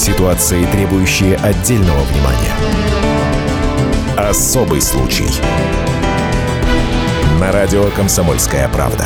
Ситуации, требующие отдельного внимания. Особый случай. На радио «Комсомольская правда».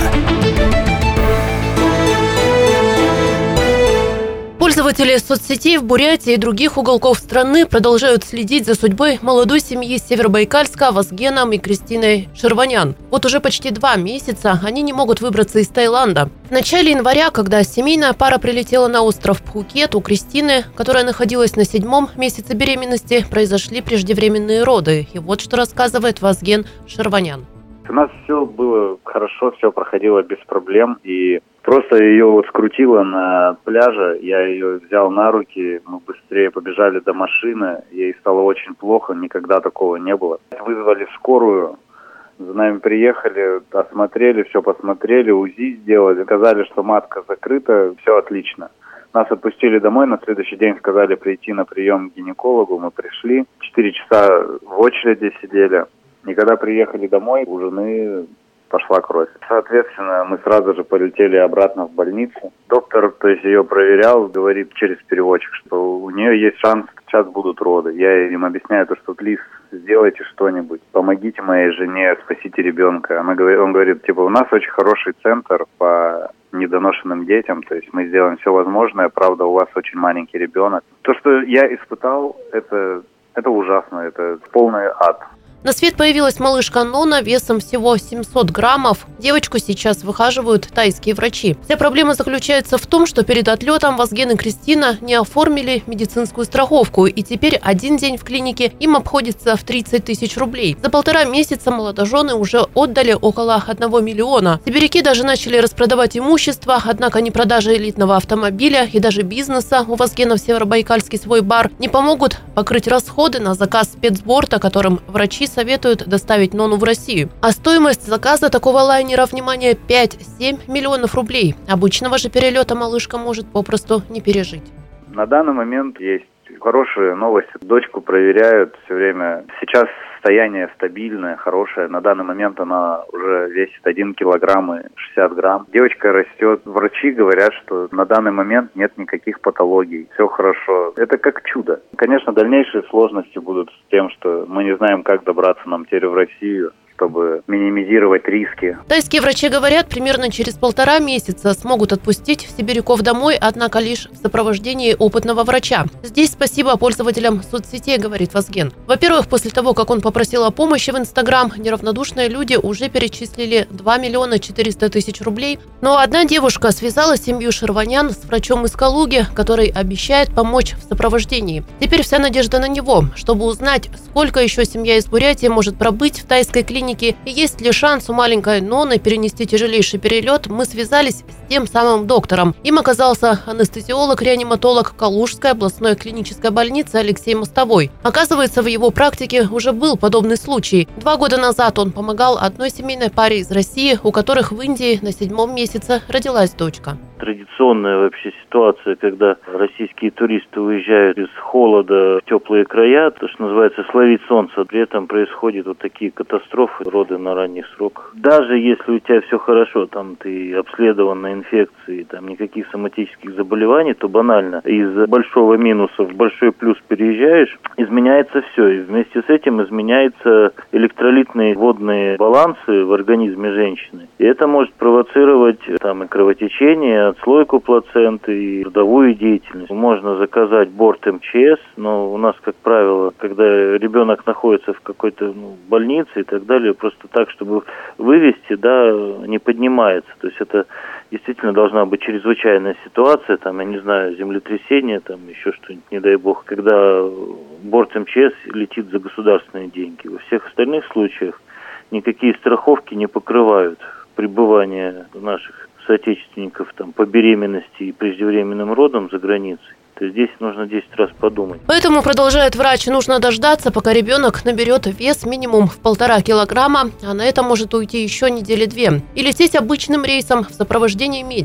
Пользователи соцсетей в Бурятии и других уголков страны продолжают следить за судьбой молодой семьи с Северобайкальска Вазгеном и Кристиной Шерванян. Вот уже почти 2 месяца они не могут выбраться из Таиланда. В начале января, когда семейная пара прилетела на остров Пхукет, у Кристины, которая находилась на 7-м месяце беременности, произошли преждевременные роды. И вот что рассказывает Вазген Шерванян. У нас все было хорошо, все проходило без проблем, и просто ее скрутило на пляже, я ее взял на руки, мы быстрее побежали до машины, ей стало очень плохо, никогда такого не было. Вызвали скорую, за нами приехали, осмотрели, все посмотрели, УЗИ сделали, сказали, что матка закрыта, все отлично. Нас отпустили домой, на следующий день сказали прийти на прием к гинекологу, мы пришли, 4 часа в очереди сидели. И когда приехали домой, у жены пошла кровь. Соответственно, мы сразу же полетели обратно в больницу. Доктор, ее проверял, говорит через переводчик, что у нее есть шанс, сейчас будут роды. Я им объясняю, что, плиз, сделайте что-нибудь, помогите моей жене, спасите ребенка. Он говорит, у нас очень хороший центр по недоношенным детям, то есть мы сделаем все возможное, правда, у вас очень маленький ребенок. То, что я испытал, это ужасно, это полный ад. На свет появилась малышка Нона весом всего 700 граммов. Девочку сейчас выхаживают тайские врачи. Вся проблема заключается в том, что перед отлетом Вазген и Кристина не оформили медицинскую страховку, и теперь один день в клинике им обходится в 30 тысяч рублей. За 1,5 месяца молодожены уже отдали около 1 миллиона. Сибиряки даже начали распродавать имущество, однако ни продажа элитного автомобиля и даже бизнеса, у Вазгена в Северобайкальске свой бар, не помогут покрыть расходы на заказ спецборта, которым врачи советуют доставить Нону в Россию. А стоимость заказа такого лайнера, внимание, 5-7 миллионов рублей. Обычного же перелета малышка может попросту не пережить. На данный момент есть хорошие новости. Дочку проверяют все время. Сейчас состояние стабильное, хорошее. На данный момент она уже весит 1 килограмм и 60 грамм. Девочка растет. Врачи говорят, что на данный момент нет никаких патологий. Все хорошо. Это как чудо. Конечно, дальнейшие сложности будут с тем, что мы не знаем, как добраться нам теперь в Россию, чтобы минимизировать риски. Тайские врачи говорят, примерно через 1,5 месяца смогут отпустить сибиряков домой, однако лишь в сопровождении опытного врача. Здесь спасибо пользователям соцсетей, говорит Вазген. Во-первых, после того, как он попросил о помощи в Инстаграм, неравнодушные люди уже перечислили 2 миллиона 400 тысяч рублей. Но одна девушка связала семью Шерванян с врачом из Калуги, который обещает помочь в сопровождении. Теперь вся надежда на него, чтобы узнать, сколько еще семья из Бурятии может пробыть в тайской клинике и есть ли шанс у маленькой Ноны перенести тяжелейший перелет, мы связались с тем самым доктором. Им оказался анестезиолог-реаниматолог Калужской областной клинической больницы Алексей Мостовой. Оказывается, в его практике уже был подобный случай. 2 года назад он помогал одной семейной паре из России, у которых в Индии на 7-м месяце родилась дочка. Традиционная вообще ситуация, когда российские туристы уезжают из холода в теплые края, то, что называется, словить солнце. При этом происходят вот такие катастрофы, роды на ранних сроках. Даже если у тебя все хорошо, там ты обследован на инфекции, там никаких соматических заболеваний, то банально из большого минуса в большой плюс переезжаешь, изменяется все. И вместе с этим изменяются электролитные водные балансы в организме женщины. И это может провоцировать там и кровотечение, отслойку плаценты и родовую деятельность. Можно заказать борт МЧС, но у нас, как правило, когда ребенок находится в какой-то больнице и так далее, просто так, чтобы вывезти, не поднимается. То есть это действительно должна быть чрезвычайная ситуация, там, я не знаю, землетрясение, там, еще что-нибудь, не дай бог, когда борт МЧС летит за государственные деньги. Во всех остальных случаях никакие страховки не покрывают пребывание наших соотечественников там по беременности и преждевременным родам за границей. То здесь нужно 10 раз подумать. Поэтому, продолжает врач, нужно дождаться, пока ребенок наберет вес минимум в 1,5 килограмма, а на это может уйти еще недели 2. И лететь обычным рейсом в сопровождении медиков.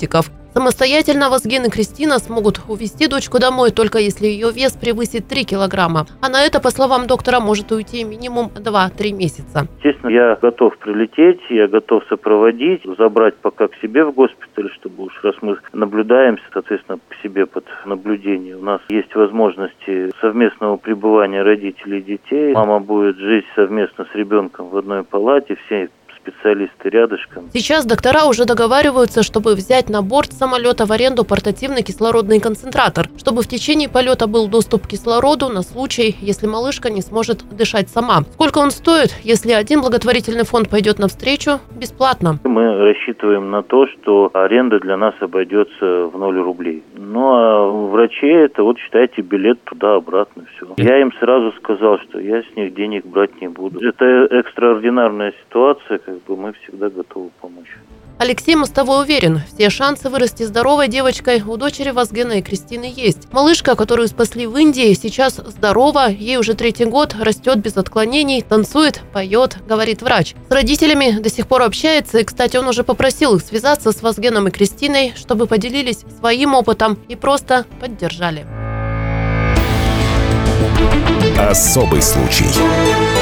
Самостоятельно Вазген и Кристина смогут увезти дочку домой, только если ее вес превысит 3 килограмма. А на это, по словам доктора, может уйти минимум 2-3 месяца. Естественно, я готов прилететь, я готов сопроводить, забрать пока к себе в госпиталь, чтобы уж раз мы наблюдаемся, соответственно, к себе под наблюдение. У нас есть возможности совместного пребывания родителей и детей. Мама будет жить совместно с ребенком в одной палате, все специалисты рядышком. Сейчас доктора уже договариваются, чтобы взять на борт самолета в аренду портативный кислородный концентратор, чтобы в течение полета был доступ к кислороду на случай, если малышка не сможет дышать сама. Сколько он стоит, если один благотворительный фонд пойдет навстречу? Бесплатно. Мы рассчитываем на то, что аренда для нас обойдется в 0 рублей. Ну а врачей это вот считайте билет туда-обратно, все. Я им сразу сказал, что я с них денег брать не буду. Это экстраординарная ситуация, мы всегда готовы помочь. Алексей Мостовой уверен, все шансы вырасти здоровой девочкой у дочери Вазгена и Кристины есть. Малышка, которую спасли в Индии, сейчас здорова, ей уже 3-й год, растет без отклонений, танцует, поет, говорит врач. С родителями до сих пор общается, и, кстати, он уже попросил их связаться с Вазгеном и Кристиной, чтобы поделились своим опытом и просто поддержали. Особый случай.